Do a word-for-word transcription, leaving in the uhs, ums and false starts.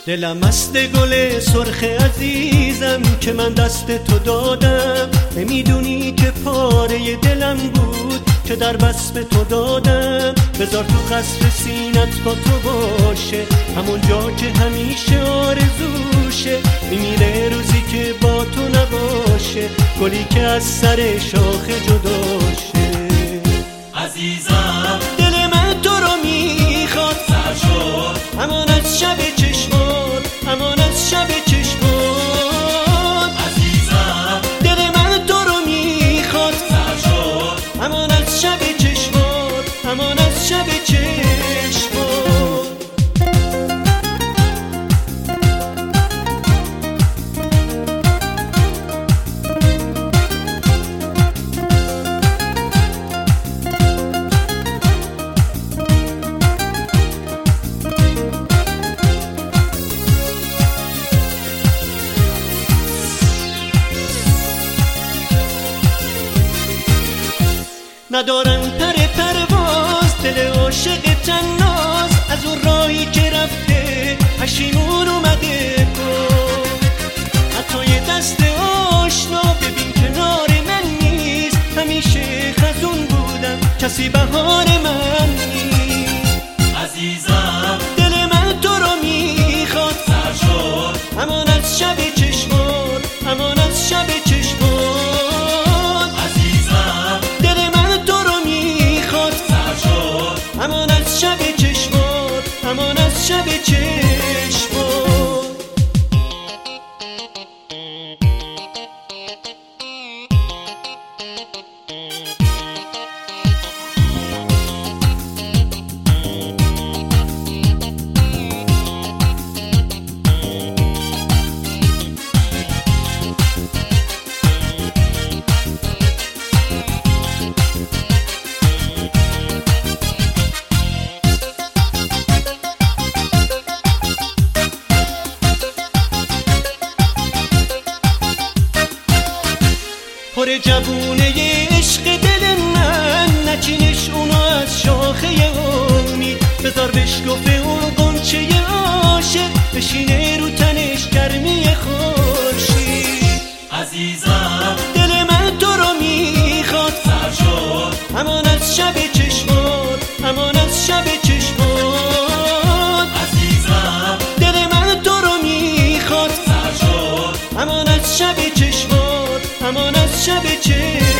دلم مست گل سرخ عزیزم که من دست تو دادم، نمیدونی که پاره دلم بود که در وصف تو دادم. بذار تو قصر سینت با تو باشه، همون جا که همیشه آرزوشه. میمیره روزی که با تو نباشه، گلی که از سر شاخه جداشه. عزیزم دل من تو رو میخواد، سر شد همان از شب چشمات، همان از شب چشمات. عزیزم دل من تو رو میخواد، سر شد همان از شب چشمات، همان از شب چشمات. ندارم پر پرواز، دل عاشق تناز، از اون راهی که رفته پشیمون اومده کن. حتی یه دست آشنا ببین کنار من نیست، همیشه خزون بودم کسی بهار من نیست. عزیزم دل من تو رو میخواد، سر شد همان از شب چشمات، همان از شب چشمات. عزیزم دل من تو رو میخواد، سر شد همان از شب چشمات، همان از شب چشمات. پر جوونه عشق دل من، نچینش اونو از شاخه امید. بذار بشکفه اون غنچه عاشق، بشینه رو تنش گرمی خورشید. عزیزم دل من تو رو میخواد، سر شد همان از شب چشمات، همان از شب چشمات. عزیزم دل من تو رو میخواد، سر شد همان از شب چشمات، همان از شب چشمات.